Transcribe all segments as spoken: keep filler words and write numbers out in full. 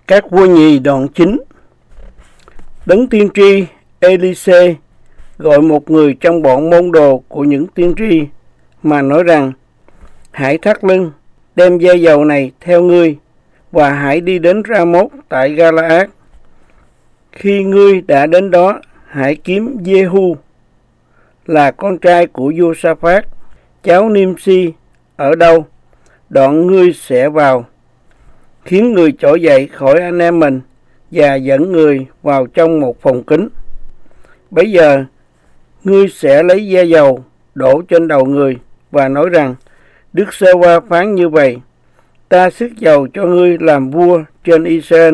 Các vua nhì đoạn chín. Đấng tiên tri Elise gọi một người trong bọn môn đồ của những tiên tri mà nói rằng: hãy thắt lưng, đem dây dầu này theo ngươi, và hãy đi đến Ra-mốt tại Ga-la-át. Khi ngươi đã đến đó, hãy kiếm Giê-hu là con trai của Giô-sa-phát, cháu Nim-si ở đâu, đoạn ngươi sẽ vào, khiến người trỗi dậy khỏi anh em mình và dẫn người vào trong một phòng kín. Bấy giờ ngươi sẽ lấy gia dầu đổ trên đầu người và nói rằng: Đức Sê-va phán như vậy: ta sức dầu cho ngươi làm vua trên Israel.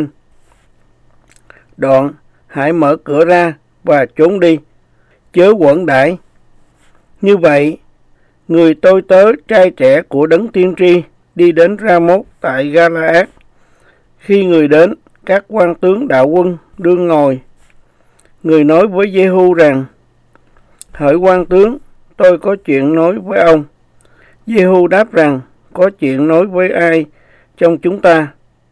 Đoạn hãy mở cửa ra và trốn đi, chớ quẩn đãi. Như vậy, người tôi tớ trai trẻ của đấng tiên tri đi đến Ra-mốt tại Ga-la-át. Khi người đến, các quan tướng đạo quân đương ngồi. Người nói với Giê-hu rằng: hỡi quan tướng, tôi có chuyện nói với ông. Giê-hu đáp rằng: có chuyện nói với ai trong chúng ta?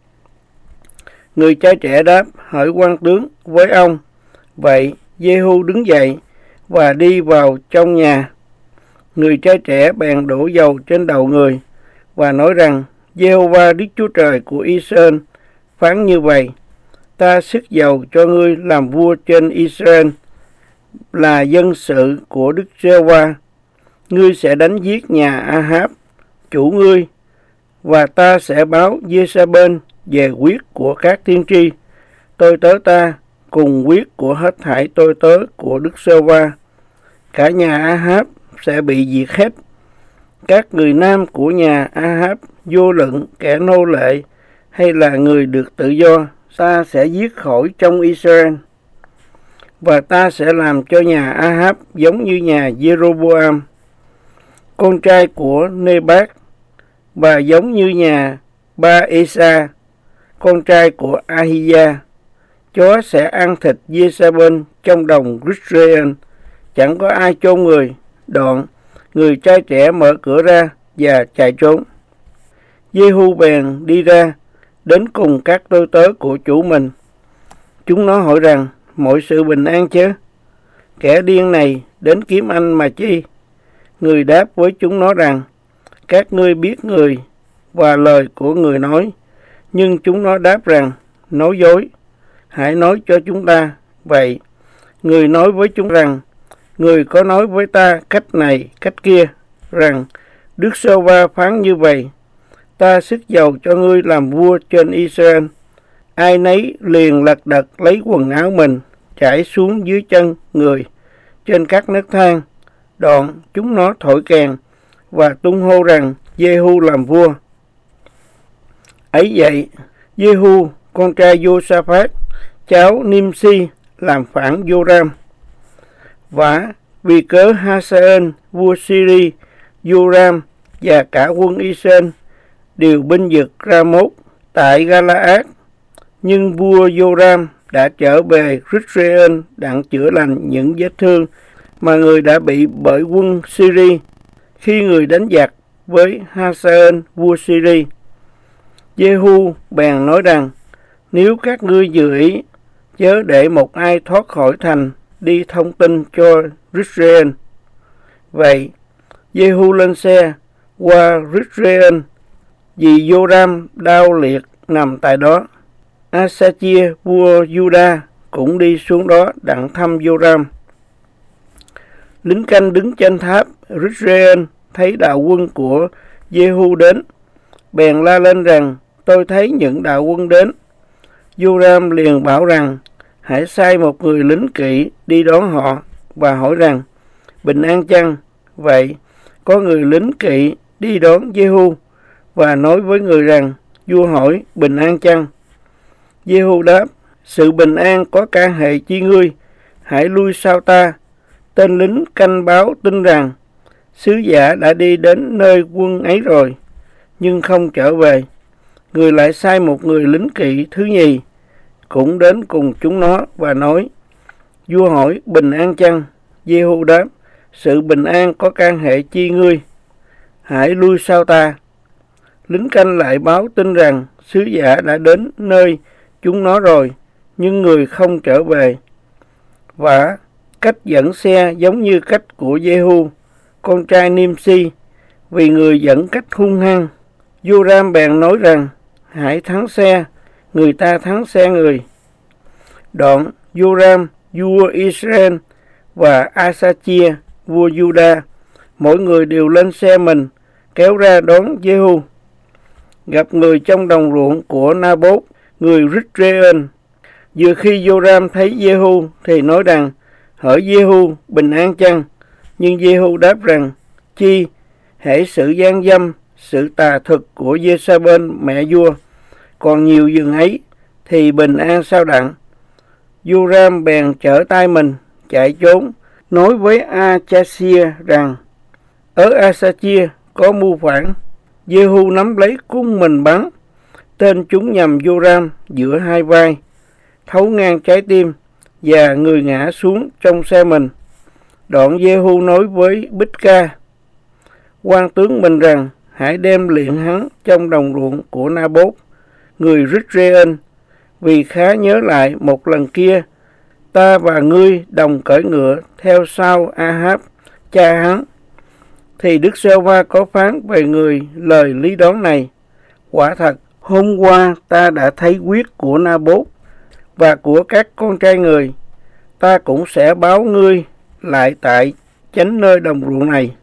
Người trai trẻ đáp: hỡi quan tướng, với ông. Vậy Giê-hu đứng dậy và đi vào trong nhà. Người trai trẻ bèn đổ dầu trên đầu người và nói rằng: Giê-hô-va Đức Chúa Trời của Israel phán như vậy: ta sức dầu cho ngươi làm vua trên Israel, là dân sự của Đức Giê-hô-va. Ngươi sẽ đánh giết nhà A-háp chủ ngươi, và ta sẽ báo Giê-sa-bên về huyết của các tiên tri tôi tớ ta cùng huyết của hết thảy tôi tớ của Đức Giê-hô-va. Cả nhà A-háp sẽ bị diệt hết. Các người nam của nhà A-háp, vô luận kẻ nô lệ hay là người được tự do, ta sẽ giết khỏi trong Israel. Và ta sẽ làm cho nhà A-háp giống như nhà Giê-rô-bô-am, con trai của Nê-bát, và giống như nhà Ba-ê-sa, con trai của A-hi-da. Chó sẽ ăn thịt Giê-sa-bên trong đồng Rít-rê-ên, chẳng có ai chôn người. Đoạn người trai trẻ mở cửa ra và chạy trốn. Giê-hu bèn đi ra đến cùng các tôi tớ của chủ mình. Chúng nó hỏi rằng: mọi sự bình an chứ? Kẻ điên này đến kiếm anh mà chi? Người đáp với chúng nó rằng: các ngươi biết người và lời của người nói. Nhưng chúng nó đáp rằng: nói dối. Hãy nói cho chúng ta. Vậy người nói với chúng rằng: người có nói với ta cách này cách kia rằng: Đức Giê-hô-va phán như vậy: ta sức dầu cho ngươi làm vua trên Israel. Ai nấy liền lật đật lấy quần áo mình trải xuống dưới chân người trên các nấc thang. Đoạn chúng nó thổi kèn và tung hô rằng: Giê-hu làm vua. Ấy vậy, Giê-hu con trai Giô-sa-phát, cháu Nim-si làm phản Giô-ram. Và vì cớ Ha-sa-ên vua Syri, Giô-ram và cả quân Israel đều binh vực Ra-mốt tại Ga-la-át. Nhưng vua Giô-ram đã trở về Rít-rê-ên đặng chữa lành những vết thương mà người đã bị bởi quân Syri khi người đánh giặc với Ha-sa-ên vua Syri. Giê-hu bèn nói rằng: nếu các ngươi dự ý, chớ để một ai thoát khỏi thành đi thông tin cho Rít-rê-ên. Vậy Giê-hu lên xe qua Rít-rê-ên, vì Giô-ram đau liệt nằm tại đó. A-sa-chia vua Giu-đa cũng đi xuống đó đặng thăm Giô-ram. Lính canh đứng trên tháp Rít-rê-ên thấy đạo quân của Giê-hu đến, bèn la lên rằng: tôi thấy những đạo quân đến. Giô-ram liền bảo rằng: hãy sai một người lính kỵ đi đón họ và hỏi rằng: bình an chăng? Vậy có người lính kỵ đi đón Giê-hu và nói với người rằng: vua hỏi bình an chăng? Giê-hu đáp: sự bình an có can hệ chi ngươi? Hãy lui sau ta. Tên lính canh báo tin rằng: sứ giả đã đi đến nơi quân ấy rồi, nhưng không trở về. Người lại sai một người lính kỵ thứ nhì cũng đến cùng chúng nó và nói: vua hỏi bình an chăng? Giê-hu đáp: sự bình an có can hệ chi ngươi? Hãy lui sau ta. Lính canh lại báo tin rằng: sứ giả đã đến nơi chúng nó rồi, nhưng người không trở về. Và cách dẫn xe giống như cách của Jehu, con trai Nimsi, vì người dẫn cách hung hăng. Joram bèn nói rằng, hãy thắng xe, người ta thắng xe người. Đoạn Joram, vua Israel, và Asachia, vua Juda, mỗi người đều lên xe mình, kéo ra đón Jehu. Gặp người trong đồng ruộng của Naboth, người Rít-rê-ên. Vừa khi Joram thấy Jehu thì nói rằng, hỡi Jehu, bình an chăng? Nhưng Jehu đáp rằng, chi, hễ sự gian dâm, sự tà thực của Jezabel mẹ vua, còn nhiều dường ấy, thì bình an sao đặng? Joram bèn trở tay mình, chạy trốn, nói với Achazia rằng, ở Asachia có mưu phản. Jehu nắm lấy cung mình bắn, tên chúng nhằm Joram giữa hai vai, thấu ngang trái tim, và người ngã xuống trong xe mình. Đoạn Jehu nói với Bích-ca, quan tướng mình rằng, hãy đem luyện hắn trong đồng ruộng của Naboth, người Rít-rê-ên, vì khá nhớ lại một lần kia, ta và ngươi đồng cởi ngựa theo sau Ahab, cha hắn. Thì Đức Giê-hô-va có phán về người lời lý đoán này, quả thật, hôm qua ta đã thấy huyết của Naboth và của các con trai người, ta cũng sẽ báo ngươi lại tại chánh nơi đồng ruộng này.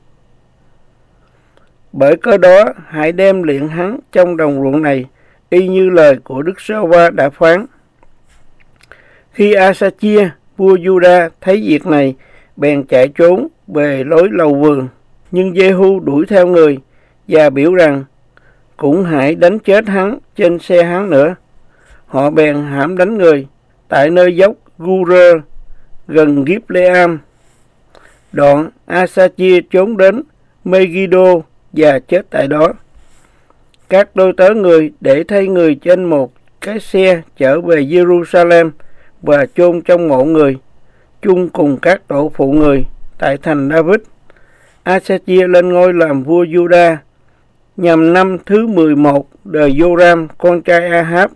Bởi cớ đó, hãy đem luyện hắn trong đồng ruộng này, y như lời của Đức Giê-hô-va đã phán. Khi Asachia, vua Juda, thấy việc này, bèn chạy trốn về lối lầu vườn. Nhưng Jehu đuổi theo người và biểu rằng, cũng hãy đánh chết hắn trên xe hắn nữa. Họ bèn hãm đánh người tại nơi dốc Gur gần Gibleam. Đoạn Asachia trốn đến Megiddo và chết tại đó. Các đôi tớ người để thay người trên một cái xe trở về Jerusalem và chôn trong mộ người, chung cùng các tổ phụ người tại thành David. Asachia lên ngôi làm vua Juda nhằm năm thứ mười một đời Joram con trai Ahab.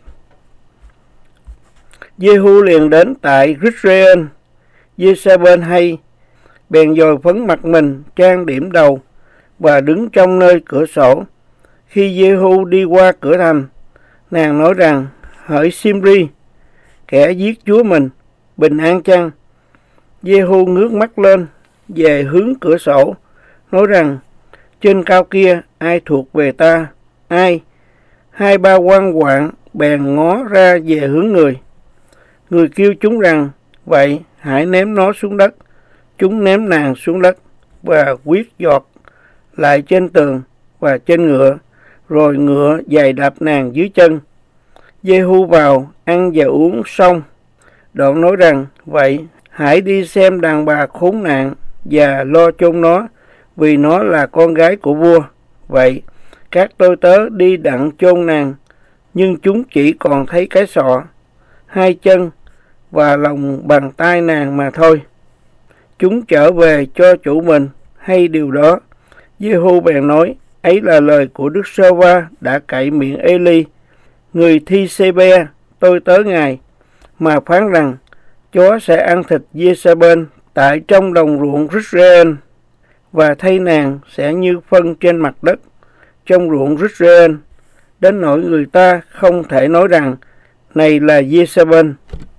Jehu liền đến tại Rít-rê-ên. Jezabel hay, bèn dồi phấn mặt mình, trang điểm đầu và đứng trong nơi cửa sổ. Khi Jehu đi qua cửa thành, nàng nói rằng, hỡi Simri, kẻ giết chúa mình, bình an chăng? Jehu ngước mắt lên về hướng cửa sổ, nói rằng, trên cao kia ai thuộc về ta? Ai? Hai ba quan hoạn bèn ngó ra về hướng người. Người kêu chúng rằng, vậy hãy ném nó xuống đất. Chúng ném nàng xuống đất và quyết giọt lại trên tường và trên ngựa, rồi ngựa giày đạp nàng dưới chân. Jehu vào ăn và uống xong, đoạn nói rằng, vậy hãy đi xem đàn bà khốn nạn và lo chôn nó, vì nó là con gái của vua. Vậy các tôi tớ đi đặng chôn nàng, nhưng chúng chỉ còn thấy cái sọ, hai chân và lòng bàn tay nàng mà thôi. Chúng trở về cho chủ mình hay điều đó. Jehu bèn nói, ấy là lời của Đức Giê-hô-va đã cậy miệng Eli, người Thi-sê-be, tôi tớ ngài, mà phán rằng, chó sẽ ăn thịt Jezabel tại trong đồng ruộng Rít-rê-ên, và thay nàng sẽ như phân trên mặt đất trong ruộng Rít-rê-ên, đến nỗi người ta không thể nói rằng, này là Jezabel.